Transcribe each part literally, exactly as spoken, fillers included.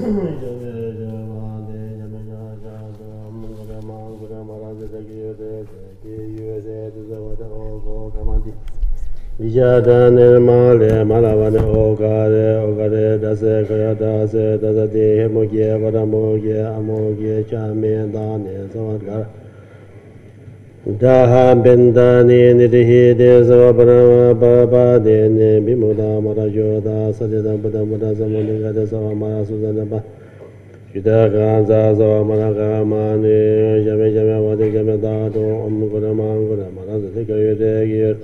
Vijadane male malavane ogare ogare dase kaya dase dase mogie vadamogie amogie chame dane sawadgar daha bendani nidhi de savabana baba de ne bimuda marajoda sadeda buddha buddha samoninga de savamara suzana ba Yuda ganza savamara gamane jame jame vade jame dado om gurama gurama rasa kaya de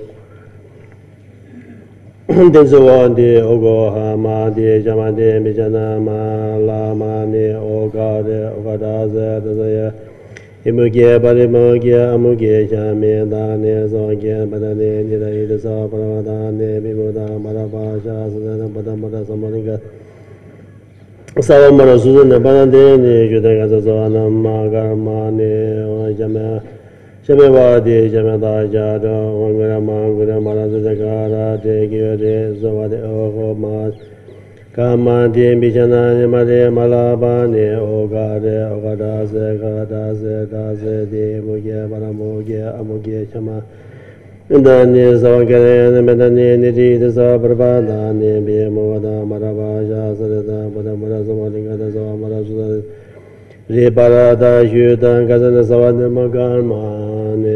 Denzawandi Ogoha Madi Jamadi Bijana Malamani Ogade Ogadaza Dazaya Imugia Barimugia Amugia Jami Dani Zogia Badani Nida Idasa Paravadani Bimuda Marabasha Sudana Badamada Samaringa Savamara Sudana Badani Judagaza Zona Magaramani Ojama Shabewadi Jamada Jada, Wangama, Gudamara Zagara, Degire, Zawadi Oho Mas, Kama Dimbijana, Made Malabane, Ogade, Ogadaze, Gadaze, Daze, De Mugia, Baramogia, Amogia Chama, Indani Zawagare, Medani, Nidi, the Zabrabada, Nebi, Moda, Marabaja, Sada, Badamara Zawadinga, Zawamara Zudani. Ribarada Judan Gazana Savana Magarmane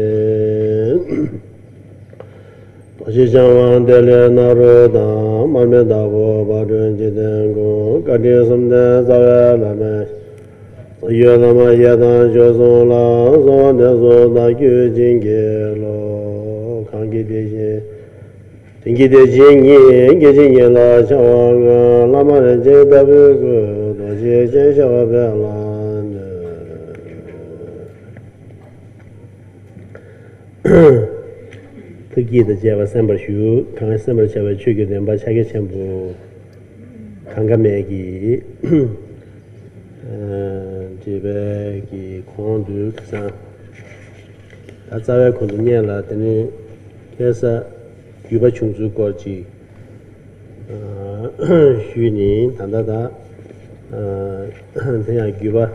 Toshijawan Dele Naroda Marmedavo Badun Jidango Kadisum de Zavelamesh Yolama Yadan Josola Zonda Zoda Gyujingelo Kangi Deji Tingi Dejingi Gijingela Chawanga Lama Jedabugu Doji Jenshavela Tuki the Java Samba Shu, Kanga Samba Chava Chugu, and Bachaka Chambu, Kanga Megi, Jibeki, Kondu, Kasa. That's our Konduniela, then Kesa, Yuba Chungzu Gorji, Shuni, Tandada, Tanya Guba,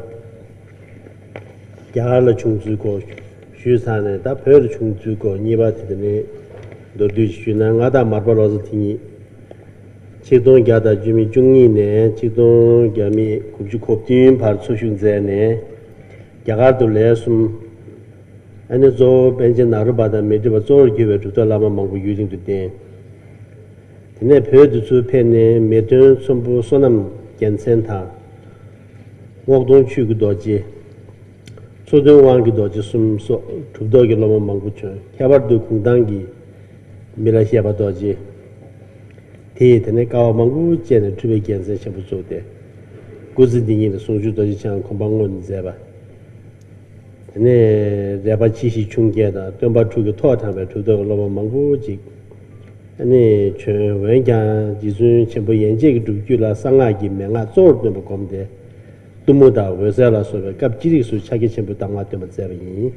Yala Chungzu Gorji. Shusane, that per Chungzuko, Niba Tidne, Dodushuna, Nada Marbaros Tini, Chidon Gada Jimmy Jungine, Chidon Gami, Kubjukoptin, Parsushun Zene, Yagado Lesum, and the Zo Benjan Narubada made a Zor giver to the Lama Mangu using today. The net heard to penny, Medun Sumbu Sonam Gensenta, walked on Chugudoji. So don't want to do some so to dog a loma mangucho. Kabardu Kundangi Milasia Doji. Tate and a cow mangu chen to be against the Shabusote. Guziding in the Soju Doji Chan Kombangon Zeba. And then Rabachi Chungeda, Dumba took a tortama to the loma manguji. And then Chen Wenga, Jizun Chambu Yanjig to Gula Sangagi, Manga, Zord number come there. Tumuda was a sort of captivity to check it with Tamatum at seven.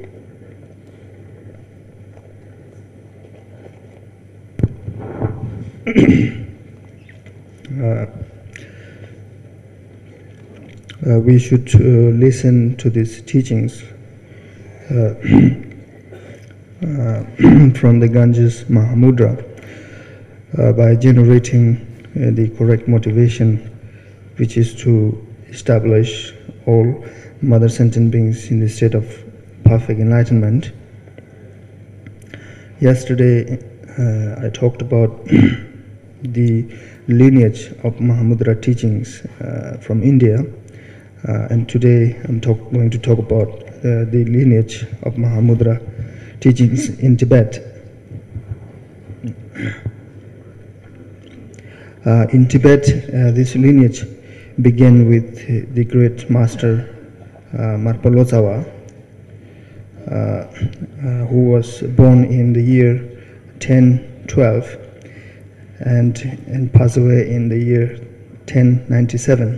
We should uh, listen to these teachings uh, uh, from the Ganges Mahamudra uh, by generating uh, the correct motivation, which is to establish all mother sentient beings in the state of perfect enlightenment. Yesterday, uh, I talked about the lineage of Mahamudra teachings uh, from India, uh, and today I'm talk going to talk about uh, the lineage of Mahamudra teachings in Tibet. Uh, in Tibet, uh, this lineage began with the great master uh, Marpalosawa, uh, uh, who was born in the year ten twelve and, and passed away in the year ten ninety-seven.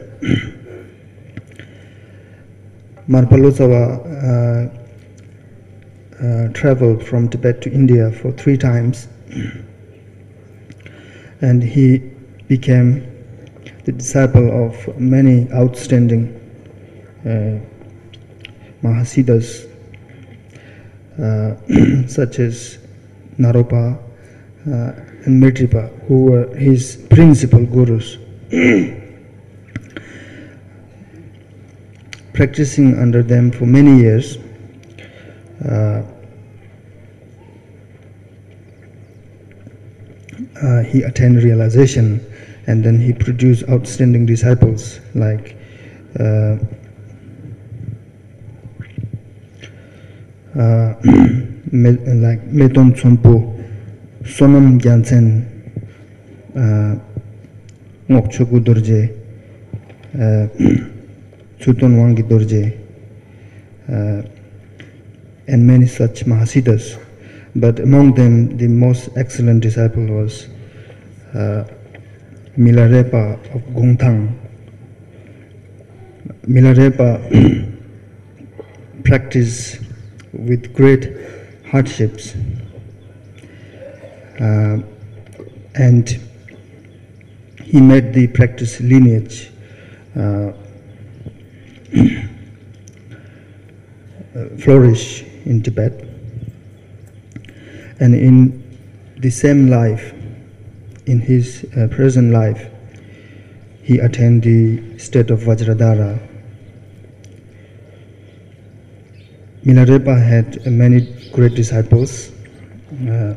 Marpalosawa uh, uh, traveled from Tibet to India for three times, and he became the disciple of many outstanding uh, Mahasiddhas, uh, such as Naropa uh, and Mitripa, who were his principal gurus. Practicing under them for many years, uh, uh, he attained realization, and then he produced outstanding disciples like uh, uh, like Meton Tsompo, Sonam Gyaltsen, Ngokchoku Dorje, Chuton Wangi Dorje, uh, and many such Mahasiddhas. But among them, the most excellent disciple was uh, Milarepa of Gongtang. Milarepa practiced with great hardships, uh, and he made the practice lineage uh, flourish in Tibet. And in the same life, in his uh, present life, he attained the state of Vajradhara. Milarepa had uh, many great disciples. Uh,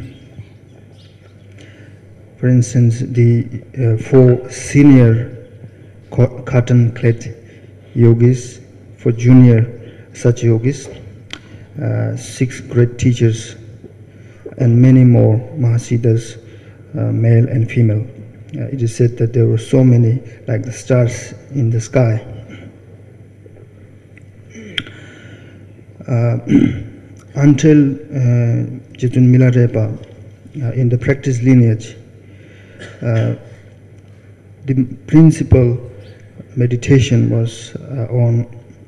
for instance, the uh, four senior cotton-clad yogis, for junior such yogis, uh, six great teachers, and many more Mahasiddhas, uh, male and female. Uh, it is said that there were so many, like the stars in the sky. Uh, until uh, Jetsun Milarepa, uh, in the practice lineage, uh, the principal meditation was uh, on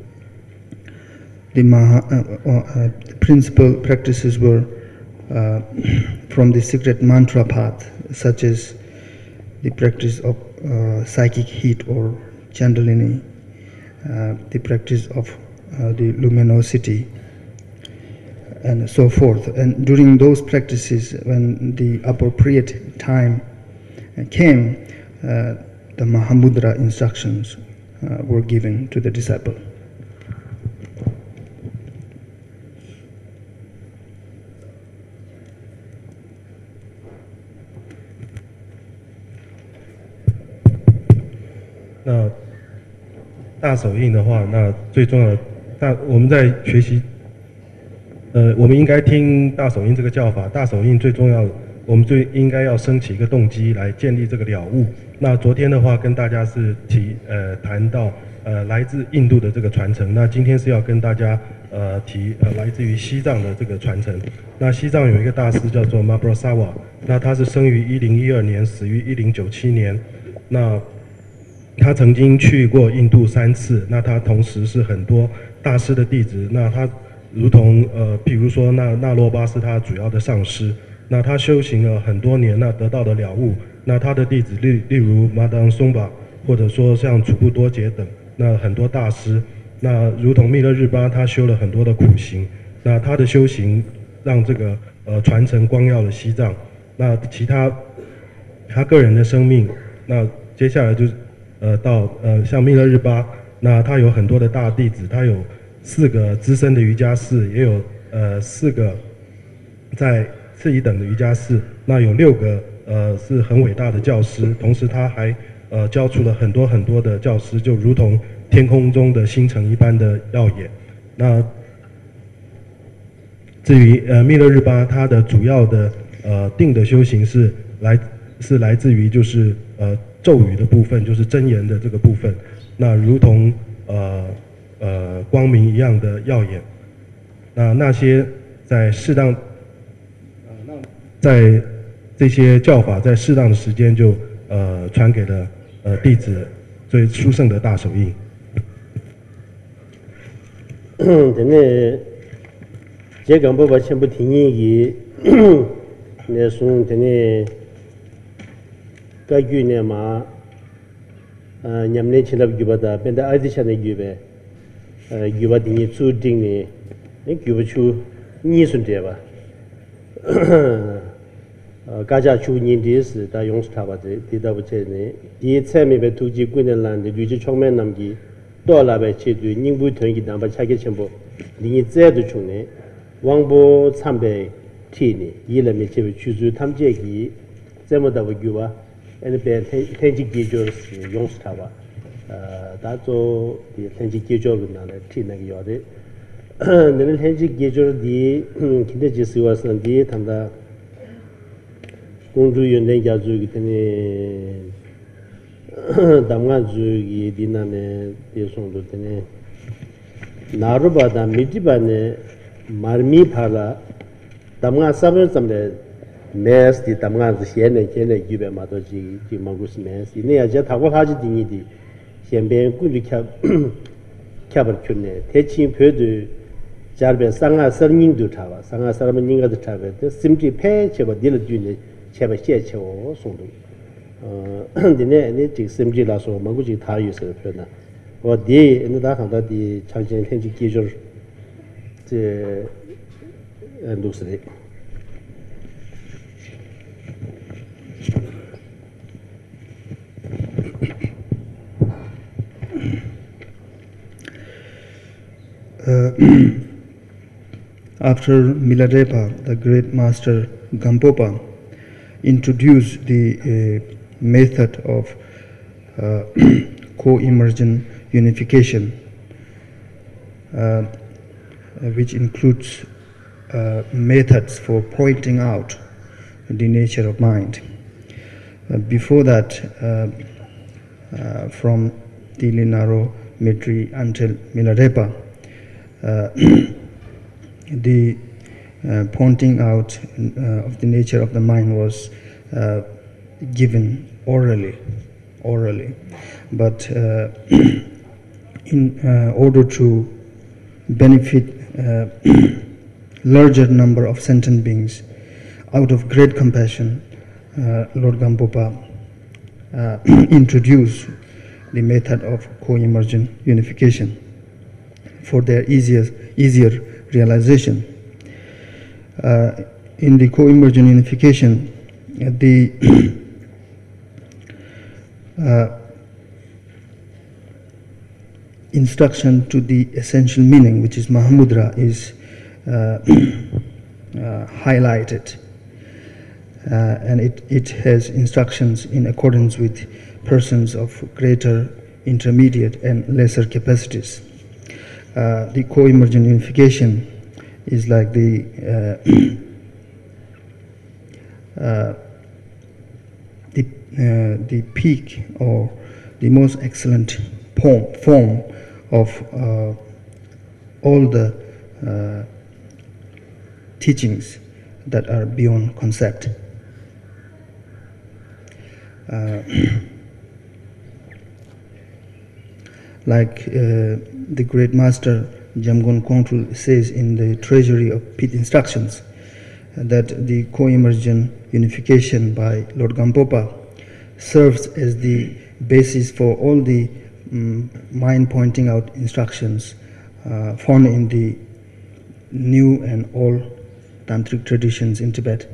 the Maha, uh, uh, the principal practices were uh, from the secret mantra path, such as the practice of uh, psychic heat or Chandalini, uh, the practice of uh, the luminosity, and so forth. And during those practices, when the appropriate time came, uh, the Mahamudra instructions uh, were given to the disciple. 那大手印的话，那最重要的，大我们在学习，呃，我们应该听大手印这个教法。大手印最重要，我们最应该要升起一个动机来建立这个了悟。那昨天的话跟大家是提呃谈到呃来自印度的这个传承，那今天是要跟大家呃提呃来自于西藏的这个传承。那西藏有一个大师叫做 Mahaprasada， 那他是生于一零一二年，死于一零九七年。那他曾经去过印度三次，那他同时是很多大师的弟子。那他如同呃，譬如说那那洛巴是他主要的上师，那他修行了很多年，那得到的了悟。那他的弟子例例如马当松巴，或者说像楚布多杰等，那很多大师。那如同密勒日巴，他修了很多的苦行。那他的修行让这个呃传承光耀了西藏。那其他他个人的生命，那接下来就是。呃，到呃，像密勒日巴，那他有很多的大弟子，他有四个资深的瑜伽士，也有呃四个在次一等的瑜伽士，那有六个呃是很伟大的教师，同时他还呃教出了很多很多的教师，就如同天空中的星辰一般的耀眼。那至于呃密勒日巴，他的主要的呃定的修行是来是来自于就是呃。咒语的部分就是真言的这个部分，那如同呃呃光明一样的耀眼。那那些在适当，呃那在这些教法在适当的时间就呃传给了呃弟子最殊胜的大手印。 真的，这个不把全部听一个，那说真的。个句呢嘛， nyamne chinab gyubada benda adishane gyube gyubadi ni tsu dingni gyuba chu ni sun deba gaja chu ni dis da yongs taba de di da buche ne di tsemi be tuji gunen lan de luji chongmen namgi do la be che du ningbu töngi namba chage chenbo ni ze du chu ne wangbo chambe ti ni yile me che chu zu tamje gi zemo da bu gyuba ene be tenji gi jo yongs taba da zo di tenji gi jo na ne ti na gi yode ne tenji gi jo di kinde ji siwa san di tanda 공주 연대 자주기 때문에 담가 주기 디나네 예송도 때문에 나루바다 미지바네 마르미 팔라 담가 사ber somde 메스 디 담가 시에네 제네 기베 마도지 지 망고스 메스 이네 아제 타고 하지 딩이디 현변 꾸리 캬 캬버 큐네 대칭 표도 자르베 상아 서닝도 타와 상아 사람은 닝가도 타베 심지 폐 제바 딜 주네 제발 제초 송도 어 근데 네 지금 심지라서 뭐지 다 유서 표나 어디 인다 한다디 장진 현지 기조 제 녹슬이 After Milarepa, the great master Gampopa introduced the uh, method of uh, co-emergent unification, uh, which includes uh, methods for pointing out the nature of mind. Uh, before that, uh, uh, from Tilinaro, Mitri until Milarepa, uh, the Uh, pointing out uh, of the nature of the mind was uh, given orally, orally. But uh, in uh, order to benefit uh, larger number of sentient beings, out of great compassion, uh, Lord Gampopa uh, introduced the method of co-emergent unification for their easier, easier realization. Uh, in the co-emergent unification, uh, the uh, instruction to the essential meaning, which is Mahamudra, is uh, uh, highlighted, uh, and it, it has instructions in accordance with persons of greater, intermediate, and lesser capacities. Uh, the co-emergent unification is like the uh, uh, the uh, the peak or the most excellent form, form of uh, all the uh, teachings that are beyond concept. Uh, like uh, the great master Jamgon Kongtrul says in the Treasury of Pit Instructions, uh, that the co-emergent unification by Lord Gampopa serves as the basis for all the um, mind pointing out instructions uh, found in the new and old tantric traditions in Tibet.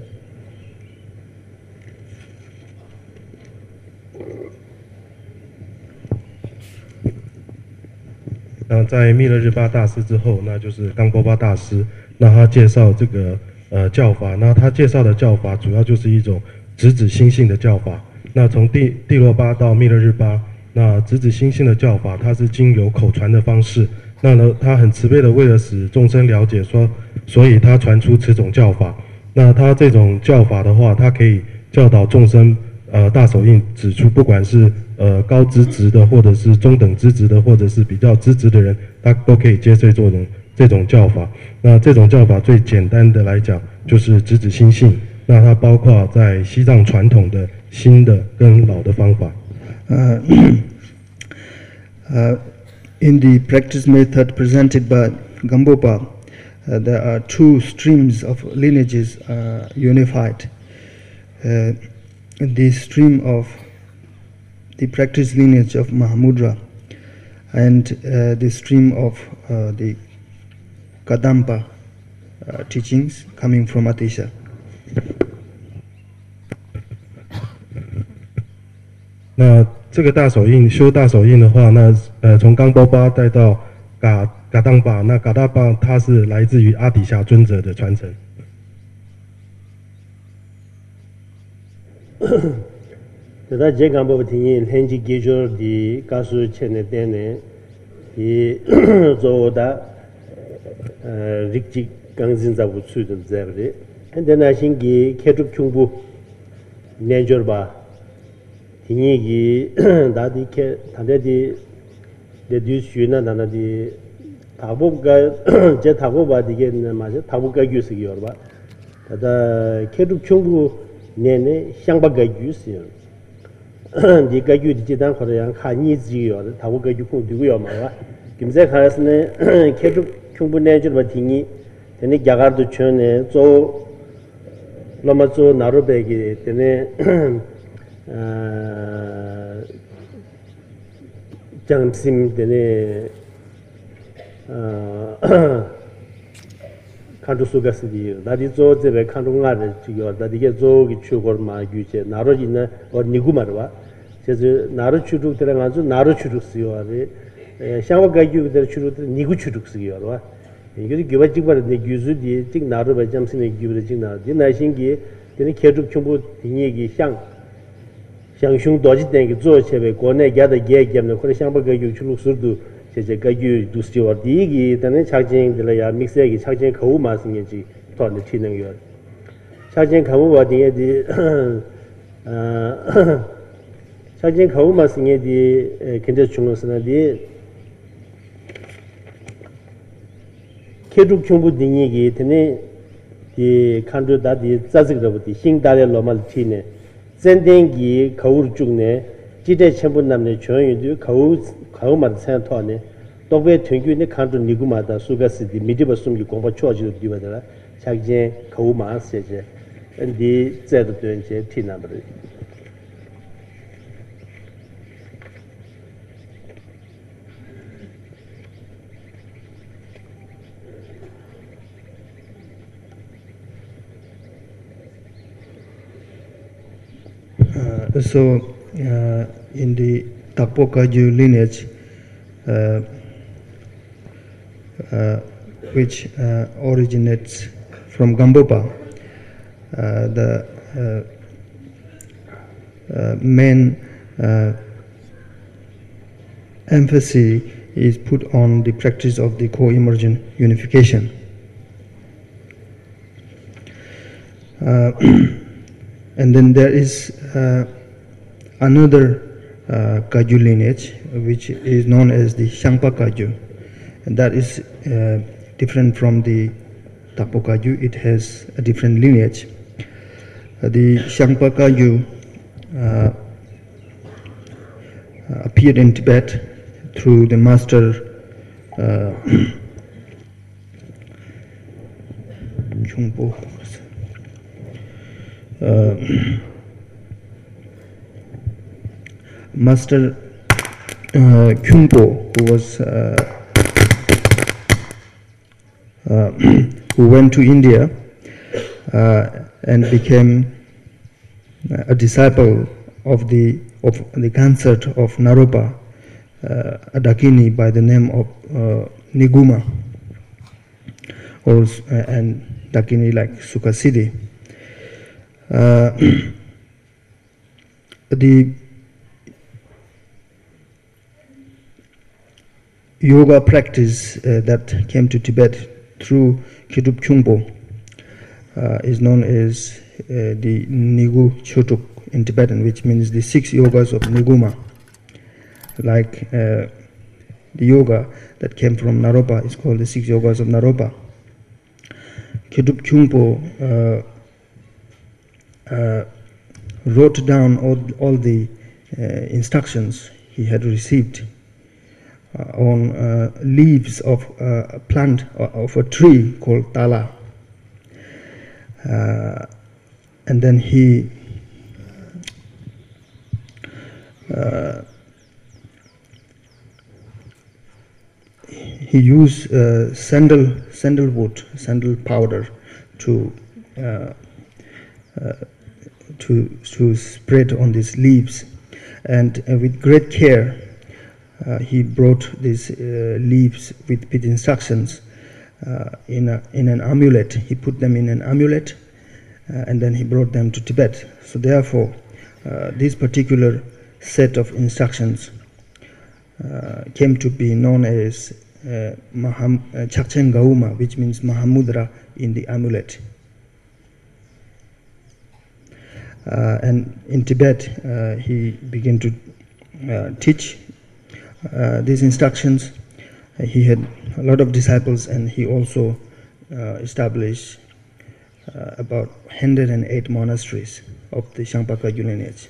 那在密勒日巴大师之后，那就是冈波巴大师。那他介绍这个呃教法，那他介绍的教法主要就是一种直指心性的教法。那从地地洛巴到密勒日巴，那直指心性的教法，它是经由口传的方式。那呢，他很慈悲的为了使众生了解说，所以他传出此种教法。那他这种教法的话，他可以教导众生。呃，大手印指出，不管是呃高资质的，或者是中等资质的，或者是比较资质的人，他都可以接受这种这种教法。那这种教法最简单的来讲，就是直指心性。那它包括在西藏传统的新的跟老的方法。 Uh, uh, in the practice method presented by Gampopa, uh, there are two streams of lineages uh, unified. Uh, the stream of the practice lineage of Mahamudra and uh, the stream of uh, the Kadampa uh, teachings coming from Atisha. 那这个大手印修大手印的话，那呃从冈波巴带到嘎嘎当巴，那嘎达巴它是来自于阿底峡尊者的传承。 这他这冈波巴听见很几记住的告诉前的点呢，的做的呃日记刚进在无处的在不的，很多那些个开出恐怖，念着吧。 ting이 다디 케 다데디 데듀슈나 나나디 타보가 제 타보바 디게 맞아 타보가 규스기요 봐 다다 케두 총부 내내 향바가 규스요 디가 규디단 거래양 칸이지요 타보가 규고 누구요 말아 김세 가스네 케두 총부 내줄 봐 팅이 되네 야가도 촌에 조 로마조 나루베기 되네 장심 되네 칸두수가스디 나디 조제베 칸동가를 지겨 나디게 조기 추고를 마규제 나로지나 어 니구마르와 제저 나로 추룩 들어가서 나로 추룩스요아리 샤와가규들 추룩들 니구 추룩스요아와 이게 기바직바르네 규즈디 직 나로 바잠스네 규브르 직 나디 나신기 되네 계속 정보 딩얘기 향 像熊多几点个做起来，国内家的也讲的，或者想把个有出路速度，这些个有都是要第一个，但是插进的了呀，mix 一个插进客户嘛是年纪，团的体能源，插进客户话的也的，呃，插进客户嘛是年的，呃，肯定穷了是那的，开出全部定义个，他呢，的看着他的咋子个不的，新大的老马的体呢。 전den기 거울 중에 지대 전부 남네 조용히도 거울 거울만 센터네 또베 튕기네 칸도 니구마다 수가스디 미디버 숨기 공부 추어지도 디바더라 자기제 거울만 세제 근데 제도 된제 티나버리 Uh, so, uh, in the Takpo-Kagyu lineage, uh, uh, which uh, originates from Gambopa, uh, the uh, uh, main uh, emphasis is put on the practice of the co-emergent unification. Uh, And then there is uh, another uh, Kagyu lineage, which is known as the Shangpa Kagyu, and that is uh, different from the Takpo Kagyu. It has a different lineage. Uh, the Shangpa Kagyu uh, appeared in Tibet through the master uh, Kyungpo. Uh, Master uh, Kyungpo, who was uh, uh, who went to India uh, and became a disciple of the of the consort of Naropa, uh, a Dakini by the name of uh, Niguma, or uh, and Dakini like Sukasidi. Uh, the yoga practice uh, that came to Tibet through Kitup Kyungpo uh, is known as uh, the Nigu Chotuk in Tibetan, which means the six yogas of Niguma. Like uh, the yoga that came from Naropa is called the six yogas of Naropa. Kitup Kyungpo uh, uh, wrote down all, all the uh, instructions he had received uh, on uh, leaves of uh, a plant, uh, of a tree called Tala. Uh, and then he uh, he used uh, sandal sandalwood sandal powder to uh, uh, to to spread on these leaves, and uh, with great care uh, he brought these uh, leaves with, with instructions uh, in a, in an amulet. He put them in an amulet, uh, and then he brought them to Tibet. So therefore, uh, this particular set of instructions uh, came to be known as uh, Maham, uh, Chakchen Gauma, which means Mahamudra in the amulet. Uh, and in Tibet, uh, he began to uh, teach uh, these instructions. Uh, he had a lot of disciples, and he also uh, established uh, about one hundred eight monasteries of the Shangpa Kagyu lineage.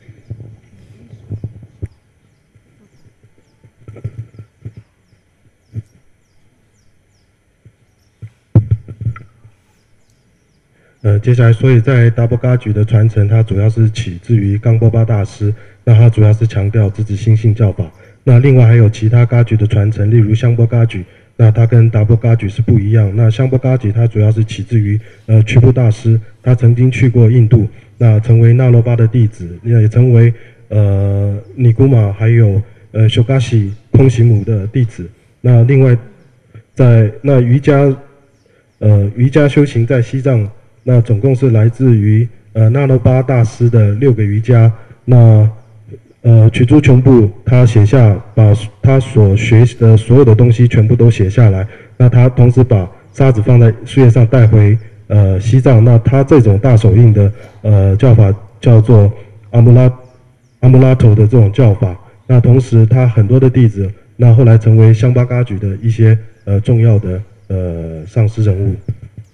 呃，接下来，所以在达波嘎举的传承，它主要是起自于冈波巴大师，那他主要是强调自治心性教法。那另外还有其他嘎举的传承，例如香波嘎举，那它跟达波嘎举是不一样。那香波嘎举它主要是起自于呃屈布大师，他曾经去过印度，那成为那罗巴的弟子，也成为呃尼古玛还有呃修嘎西空行母的弟子。那另外在那瑜伽呃瑜伽修行在西藏。 那总共是来自于呃那罗巴大师的六个瑜伽。那呃曲珠琼布他写下把他所学的所有的东西全部都写下来。那他同时把沙子放在树叶上带回呃西藏。那他这种大手印的呃叫法叫做阿姆拉阿姆拉头的这种叫法。那同时他很多的弟子，那后来成为香巴嘎举的一些呃重要的呃上师人物。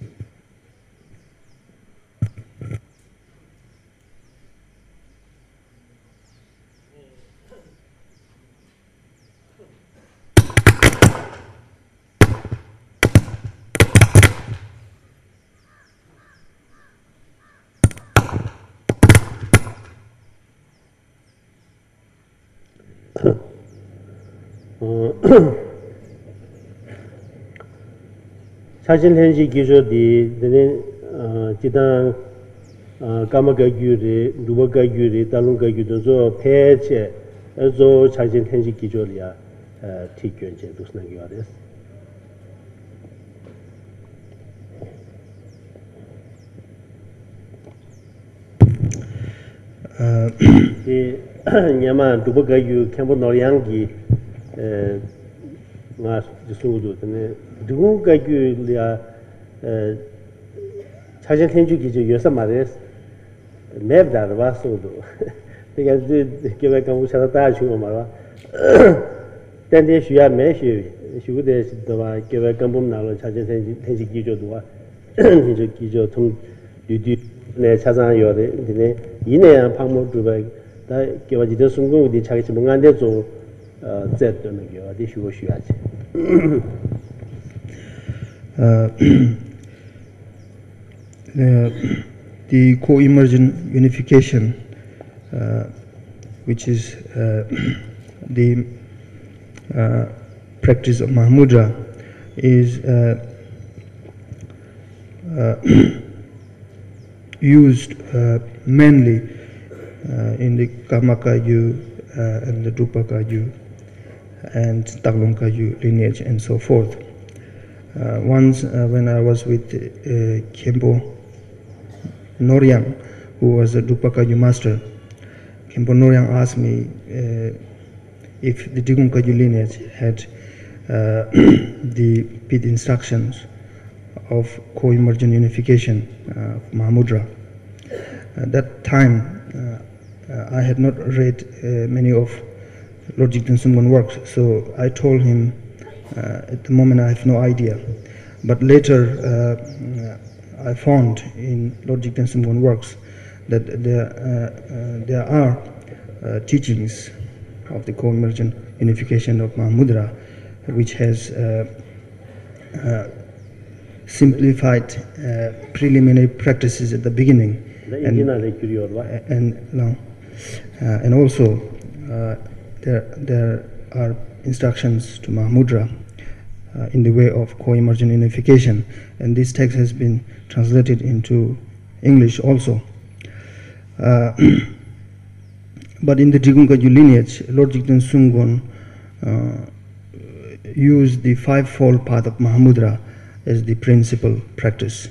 사실 현지 기조디 되는 어 지단 어 까마가규리 누바가규리 달롱가규도 저 폐체 저 사실 현지 기조리야 어 티견제 두스나기 와레스 이 냐마 누바가규 캠보 노량기 에 nga suudu tene dugu ga gyu lia eh chajen tenju gi je yosa mares mev da ba suudu de ga de ke ba ka mu cha ta chu ma ba ten de shu ya me shu shu de de ba ke ba kam bum na lo chajen tenju tenju gi jo do wa tenju gi jo tum du du ne cha san yo de ne yi ne yang phang mo du ba da ke ba ji de sung gu di cha ge mo ngan de zo uh, the, the co-emergent unification, uh, which is uh, the uh, practice of Mahamudra, is uh, uh, used uh, mainly uh, in the Karmakagyu uh, and the Drupakagyu and Taklongkagyu lineage and so forth. Uh, once uh, when I was with uh, Khenpo Noryang, who was a Drupakagyu master, Khenpo Noryang asked me uh, if the Digungkagyu lineage had uh, the pith instructions of co-emergent unification uh, of Mahamudra. At that time, uh, uh, I had not read uh, many of Lord Jigten Sumgon works, so I told him uh, at the moment I have no idea. But later uh, I found in Lord Jigten Sumgon works that there, uh, uh, there are uh, teachings of the co-emergent unification of Mahamudra, which has uh, uh, simplified uh, preliminary practices at the beginning, and and, no, uh, and also uh, there there are instructions to Mahamudra uh, in the way of co-emergent unification, and this text has been translated into English also. Uh, but in the Drigun Kagyu lineage, Lord Jigten Sunggon uh, used the five-fold path of Mahamudra as the principal practice.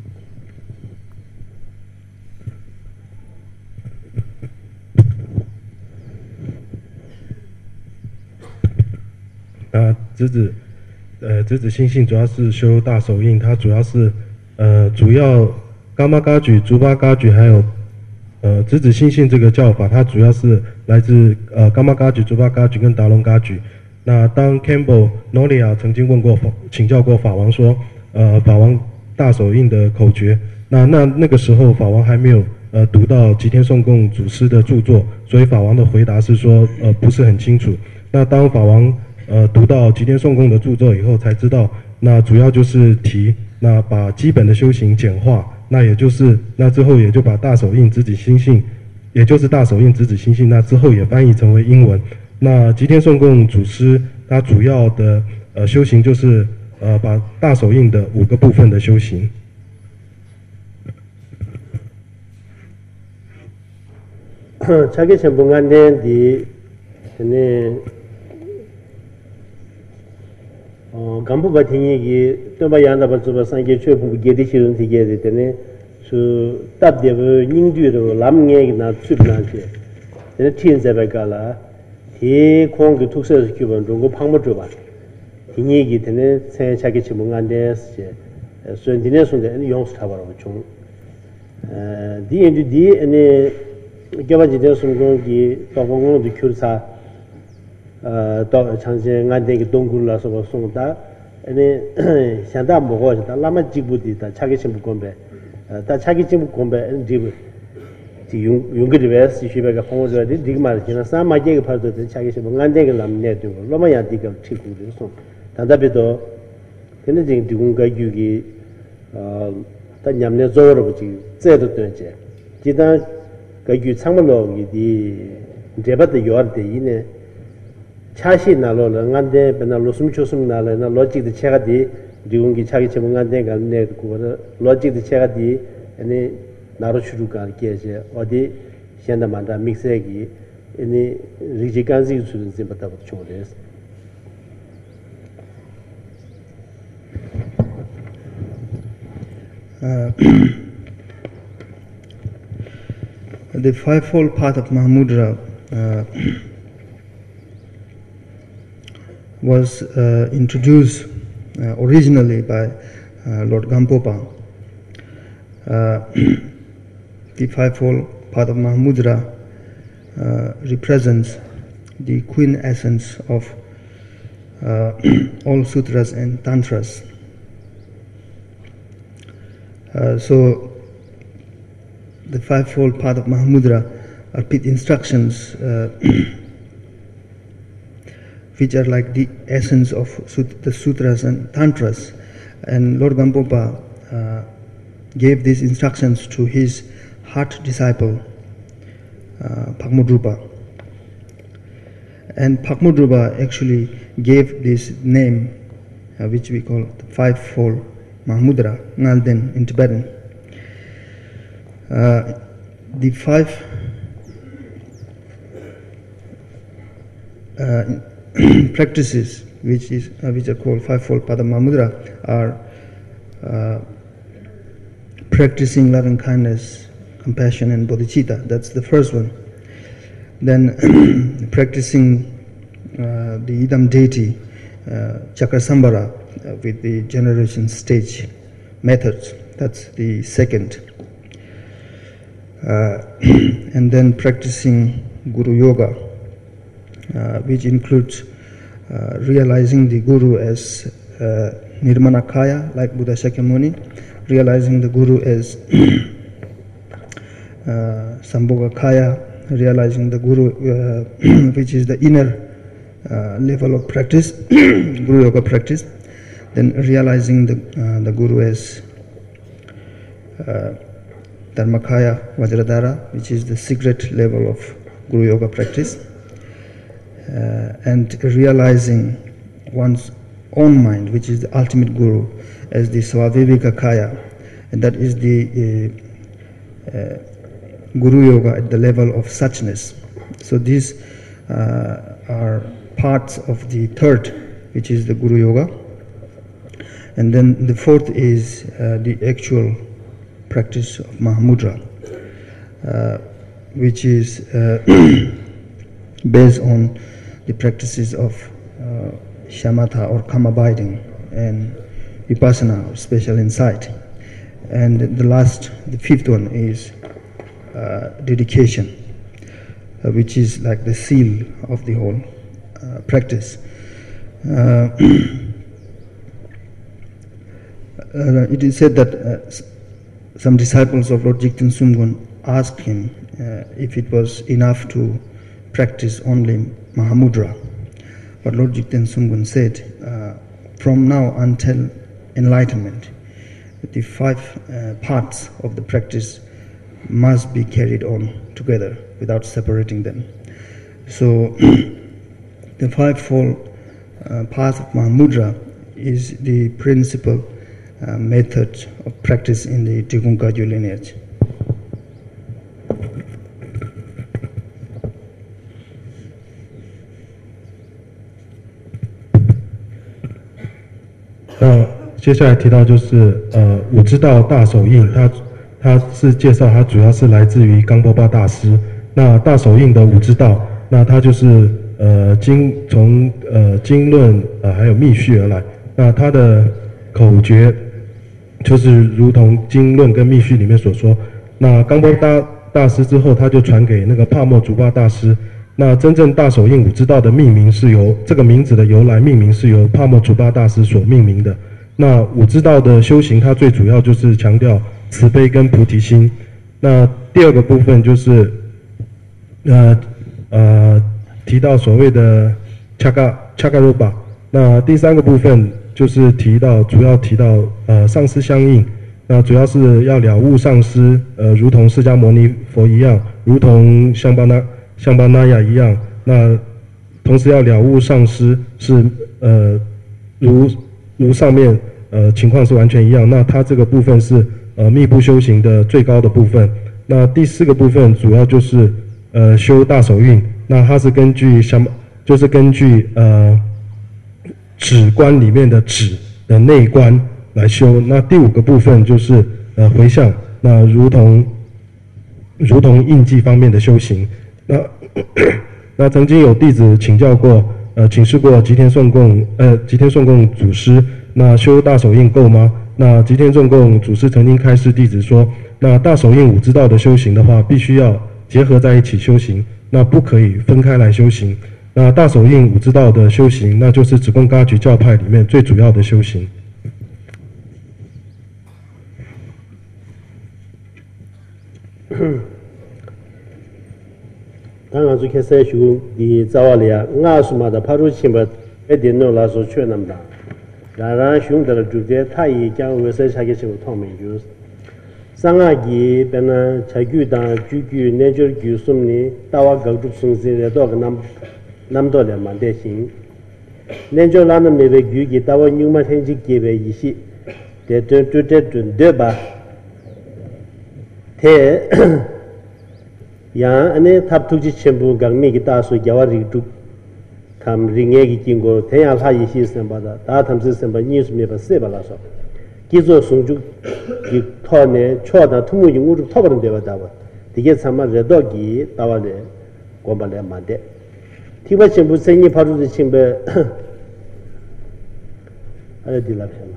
uh, 直子呃直子心性主要是修大手印，它主要是呃主要伽玛嘎举、竹巴嘎举还有呃直子心性这个教法，它主要是来自呃伽玛嘎举、竹巴嘎举跟达隆嘎举。那当 Campbell Nolia 曾经问过法请教过法王说，呃法王大手印的口诀，那那那个时候法王还没有呃读到吉田颂贡祖师的著作，所以法王的回答是说呃不是很清楚。那当法王呃，读到吉田颂贡的著作以后，才知道，那主要就是提，那把基本的修行简化，那也就是，那之后也就把大手印直指心性，也就是大手印直指心性，那之后也翻译成为英文。那吉田颂贡祖师他主要的呃修行就是呃把大手印的五个部分的修行。 자기 전문가인데 디 네 어 간부 같은 얘기 또 봐야나 봐서 상계 최부 게디시는 되게 되네 수 답대부 닝뒤로 남얘기나 춥나지 내 티엔자베가라 이 공기 특수에서 기본 중고 방법 줘 봐. 이 얘기 되네 새 자기 전문가인데 수행진의 손에 용수 타버라고 좀 어, 디엔디 디 아니 개발지대 손공기 도공도 교사 어, 또 장세 안되게 동굴라서 뭐 송다 아니 상담 먹어 다 라마 지부디다 자기 친구 건배 다 자기 친구 건배 지부 지 용거리베스 시베가 공부해야 돼 디그말 지나 사마제가 파도 자기 친구 안되게 남내 되고 로마야 디가 치고도 송 단답에도 근데 지금 디군가 유기 어 단냠내 조어로 보지 제도 되지 기타 그 창문로기 제바도 요한테 이네 차시 나로는 안데 배나 로숨 초숨 나라나 로직도 체가디 디군기 차기 전문가한테 갈내 그거 로직도 체가디 아니 나로 추루가 게제 어디 현다만다 믹스하기 아니 리지간지 수준 좀 초대스 Uh, the fivefold path of Mahamudra uh, was uh, introduced uh, originally by uh, Lord Gampopa. Uh, the fivefold path of Mahamudra uh, represents the quintessence of uh, all sutras and tantras. Uh, so, the fivefold path of Mahamudra are pith instructions uh, which are like the essence of sut the sutras and tantras. And Lord Gampopa uh, gave these instructions to his heart disciple, uh, Phakmodrupa. And Phakmodrupa actually gave this name, uh, which we call the fivefold Mahamudra, Ngalden in Tibetan. Uh, the five uh, practices, which is uh, which are called fivefold Pada Mahamudra, are uh, practicing loving kindness, compassion, and bodhicitta. That's the first one. Then practicing uh, the Idam deity, uh, Chakrasambhara, uh, with the generation stage methods. That's the second. Uh, and then practicing Guru Yoga, uh, which includes uh, realizing the Guru as uh, Nirmanakaya, like Buddha Shakyamuni, realizing the Guru as uh, Sambhogakaya, realizing the Guru, uh, which is the inner uh, level of practice, Guru Yoga practice, then realizing the, uh, the Guru as uh, Dharmakaya Vajradhara, which is the secret level of Guru Yoga practice, uh, and realizing one's own mind, which is the ultimate guru, as the Svaviveka Kaya, and that is the uh, uh, Guru Yoga at the level of suchness. So these uh, are parts of the third, which is the Guru Yoga. And then the fourth is uh, the actual practice of Mahamudra, uh, which is uh, based on the practices of uh, shamatha or calm abiding and vipassana or special insight. And the last, the fifth one is uh, dedication, uh, which is like the seal of the whole uh, practice. Uh, uh, it is said that uh, some disciples of Lord Jigten Sumgon asked him uh, if it was enough to practice only Mahamudra. But Lord Jigten Sumgon said, uh, from now until enlightenment, the five uh, parts of the practice must be carried on together without separating them. So the fivefold uh, path of Mahamudra is the principal uh, method of practice in the Tikkun Kagyu lineage. 那接下来提到就是呃，我知道大手印，他他是介绍他主要是来自于冈波巴大师。那大手印的五之道，那他就是呃经从呃经论呃还有密续而来。那他的口诀就是如同经论跟密续里面所说。那冈波巴大师之后，他就传给那个帕莫竹巴大师。那真正大手印五之道的命名是由这个名字的由来命名是由帕莫竹巴大师所命名的。那五之道的修行，它最主要就是强调慈悲跟菩提心。那第二个部分就是，呃呃提到所谓的恰嘎恰嘎罗巴。那第三个部分就是提到主要提到呃上师相应。那主要是要了悟上师，呃如同释迦牟尼佛一样，如同香巴那。像巴那亚一样，那同时要了悟上师是呃如如上面呃情况是完全一样。那它这个部分是呃密不修行的最高的部分。那第四个部分主要就是呃修大手印，那它是根据像就是根据呃止观里面的止的内观来修。那第五个部分就是呃回向，那如同如同印记方面的修行。那那曾经有弟子请教过，呃，请示过吉田颂供，呃，吉田颂供祖师，那修大手印够吗？那吉田颂供祖师曾经开示弟子说，那大手印五之道的修行的话，必须要结合在一起修行，那不可以分开来修行。那大手印五之道的修行，那就是止贡嘎举教派里面最主要的修行。 当然就开始修的早晚了，俺是嘛的，怕出去吧，一点弄来说全那么大，然然兄弟的住的，他也讲为啥才给修汤面就是，上个月本来才举当举举，那就是举什么呢？大瓦搞出松子的，多个那么那么多的蛮得行，那就让那没被举给大瓦牛嘛天气给被一些，这这这这准对吧？这。yang ane thap tuji chembu gangmi ki ta so yawa ri tu tham ringe ki kingo thya la yi shi samba da ta tham se samba ni su me ba se ba la so ki zo sung ju ki tho ne cho da thumu yi ngu ju tho ba de ba da ba dige sama re do gi ta wa le ko ba le ma de ti ba chembu se ni pha ju chembe ale di la phama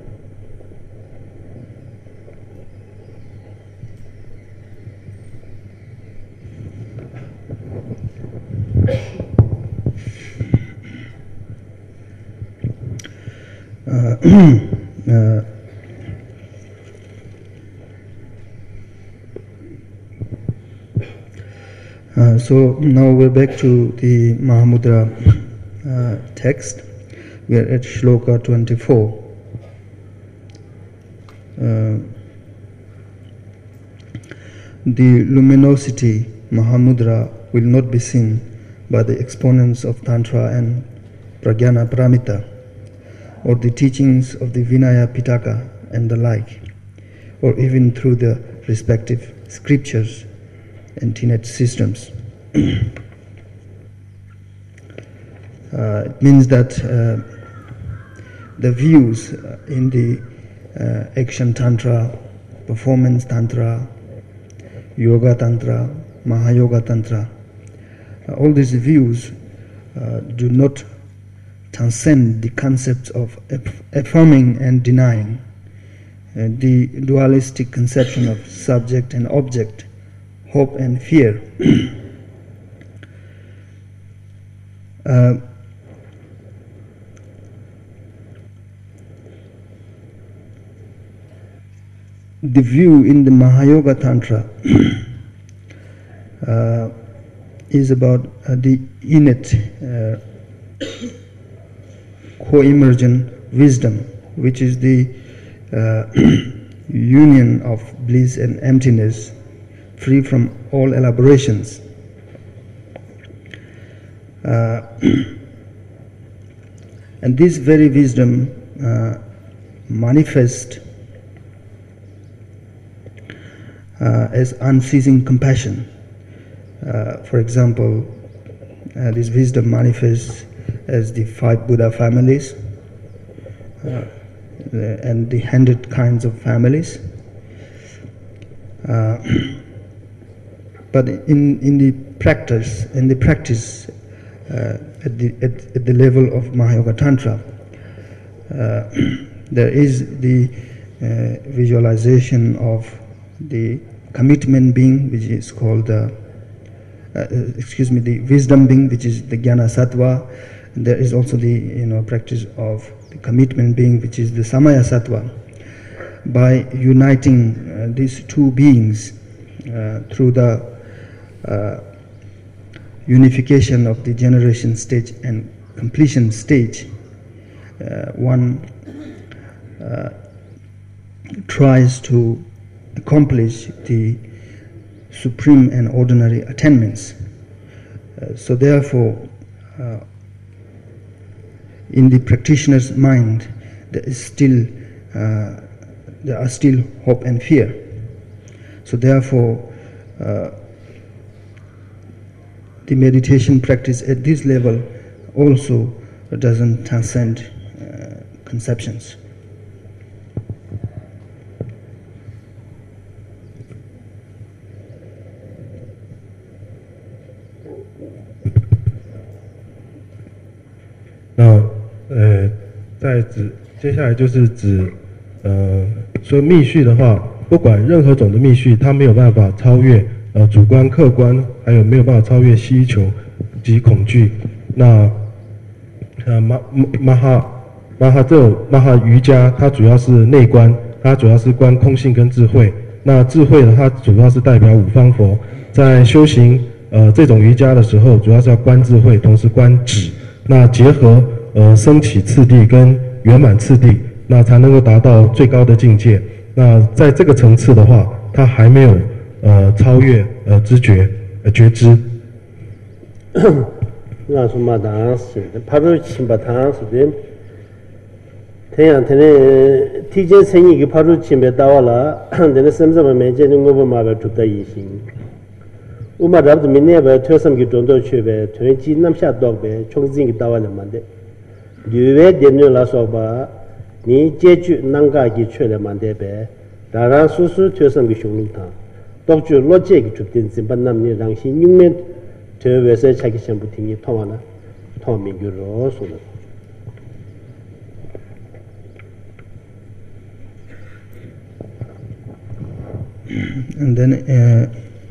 Uh, uh, uh, so now we're back to the Mahamudra uh, text. We're at Shloka twenty-four. Uh, the luminosity Mahamudra will not be seen by the exponents of Tantra and Pragyana Paramita. or the teachings of the Vinaya Pitaka and the like, or even through the respective scriptures and tenet systems. Uh, it means that uh, the views in the uh, action tantra, performance tantra, yoga tantra, Mahayoga tantra, uh, all these views uh, do not transcend the concepts of aff- affirming and denying, uh, the dualistic conception of subject and object, hope and fear. uh, the view in the Mahayoga Tantra uh, is about uh, the innate uh, co-emergent wisdom, which is the uh, union of bliss and emptiness, free from all elaborations. Uh, and this very wisdom uh, manifests uh, as unceasing compassion. Uh, for example, uh, this wisdom manifests as the five Buddha families uh, and the hundred kinds of families. Uh, but in, in the practice, in the practice uh, at, the, at, at the level of Mahayoga Tantra, uh, there is the uh, visualization of the commitment being, which is called the, uh, excuse me, the wisdom being, which is the Jnana Sattva. And there is also the you know practice of the commitment being, which is the Samaya Sattva. By uniting uh, these two beings uh, through the uh, unification of the generation stage and completion stage, uh, one uh, tries to accomplish the supreme and ordinary attainments. Uh, so therefore, uh, in the practitioner's mind, there is still uh, there are still hope and fear. So therefore, uh, the meditation practice at this level also doesn't transcend uh, conceptions. 那呃，在指接下来就是指呃，说密续的话，不管任何种的密续，它没有办法超越呃主观、客观，还有没有办法超越希求及恐惧。那呃马马哈马哈这种马哈瑜伽，它主要是内观，它主要是观空性跟智慧。那智慧呢，它主要是代表五方佛，在修行呃这种瑜伽的时候，主要是要观智慧，同时观止。那结合呃升起次第跟圆满次第，那才能够达到最高的境界。那在这个层次的话，它还没有呃超越呃知觉呃觉知。 那说嘛，当时帕罗钦巴当时的，太阳天的提前生意个帕罗钦巴到了，但是什么什么没见，我们嘛不住在一心。我们这边明年吧，推什么个中道去呗，推几那么下多呗，重新给到了嘛的。六月点钟来说吧，你解决哪个给出来嘛的呗，当然叔叔推什么个兄弟他，到处逻辑个出点子，把那么的让心永远推为谁才个想不听你通完了，通明个罗说的。 And then uh,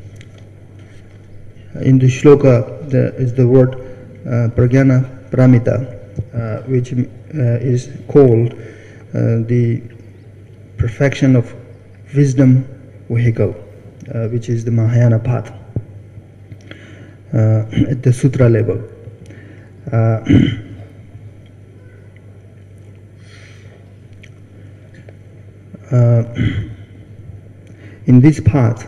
in the shloka there is the word uh, prajnana paramita, uh, which uh, is called uh, the perfection of wisdom vehicle, uh, which is the Mahayana path uh, at the sutra level. Uh, uh, in this path,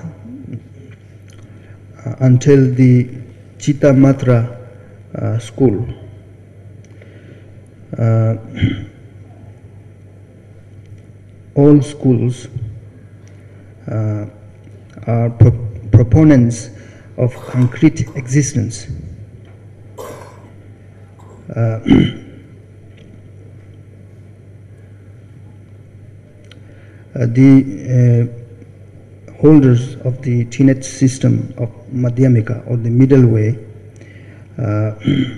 uh, until the Chitta Matra uh, school, uh, all schools uh, are pro proponents of concrete existence. Uh, uh, the uh, holders of the teenage system of Madhyamika, or the middle way, uh,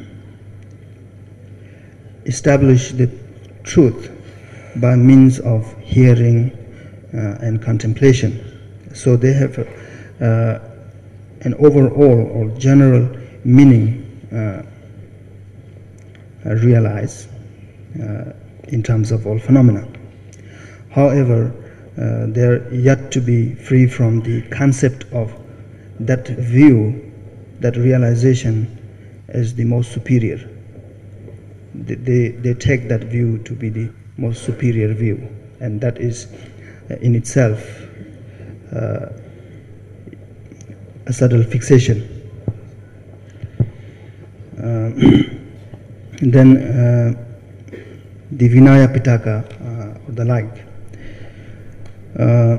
establish the truth by means of hearing uh, and contemplation. So they have uh, an overall or general meaning uh, realized uh, in terms of all phenomena. However, uh, they are yet to be free from the concept of that view, that realization as the most superior. They, they, they take that view to be the most superior view, and that is uh, in itself uh, a subtle fixation. Uh, then uh, the Vinaya Pitaka uh, or the like. Uh,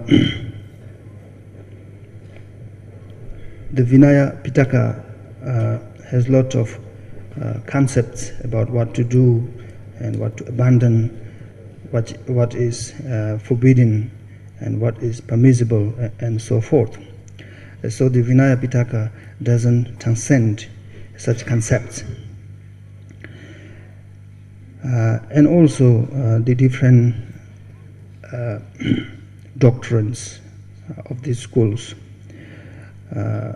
the Vinaya Pitaka uh, has lot of uh, concepts about what to do and what to abandon, what what is uh, forbidden and what is permissible, and so forth. So the Vinaya Pitaka doesn't transcend such concepts. Uh, and also uh, the different uh, doctrines of these schools uh,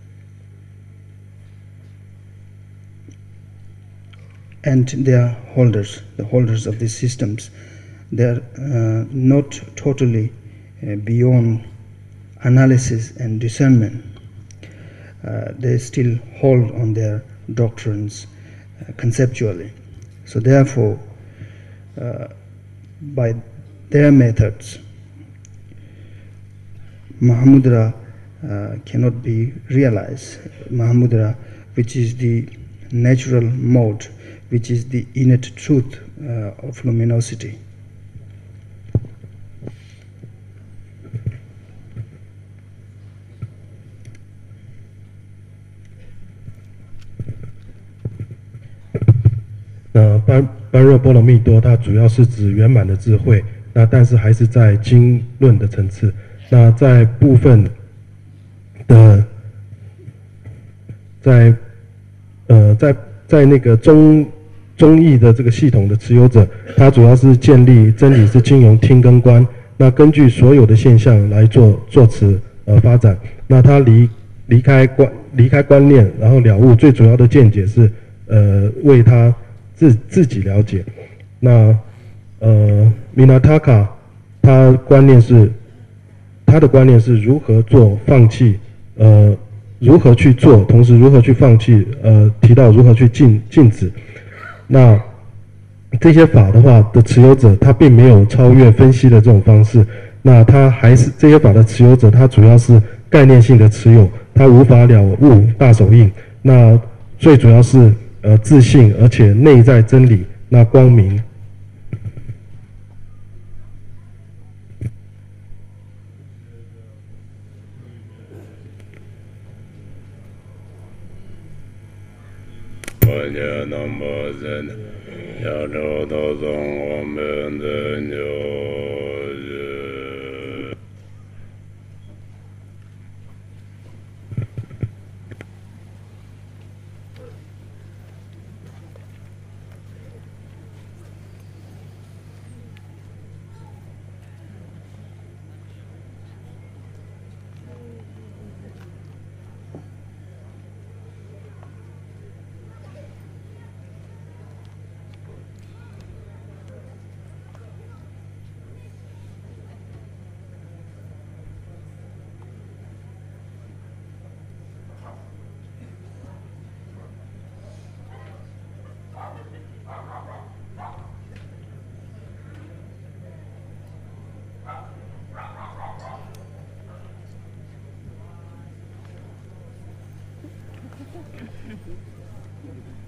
and their holders, the holders of these systems, they are uh, not totally uh, beyond analysis and discernment. Uh, they still hold on their doctrines uh, conceptually. So therefore, uh, by their methods, Mahamudra uh, cannot be realized. Mahamudra, which is the natural mode, which is the innate truth uh, of luminosity. 那般般若波罗蜜多，它主要是指圆满的智慧，那但是还是在经论的层次。那在部分的，在呃在在那个中中义的这个系统的持有者，他主要是建立真理是经由听跟观，那根据所有的现象来做做持呃发展。那他离离开观离开观念，然后了悟，最主要的见解是呃为他自自己了解。那呃Minataka他观念是他的观念是如何做放弃，呃如何去做，同时如何去放弃，呃提到如何去禁禁止。那这些法的话的持有者，他并没有超越分析的这种方式，那他还是这些法的持有者，他主要是概念性的持有，他无法了悟大手印。那最主要是呃自信，而且内在真理，那光明。 我家南无僧，亚洲道宗我们的牛日。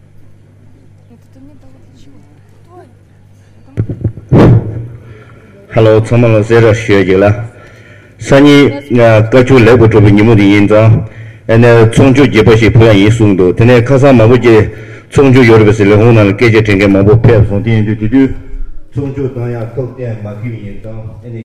Это ты мне дал от чего? Твой. Hello, 참말로 세라 쉬어지라. 산이 가주 레고 좀 니모디 인자. ene chongju jebashi phuya yisung do tene khasa mabuji chongju yorobese le honal keje tenge mabu pe son tin du du chongju da ya tok den ma ki yin da ene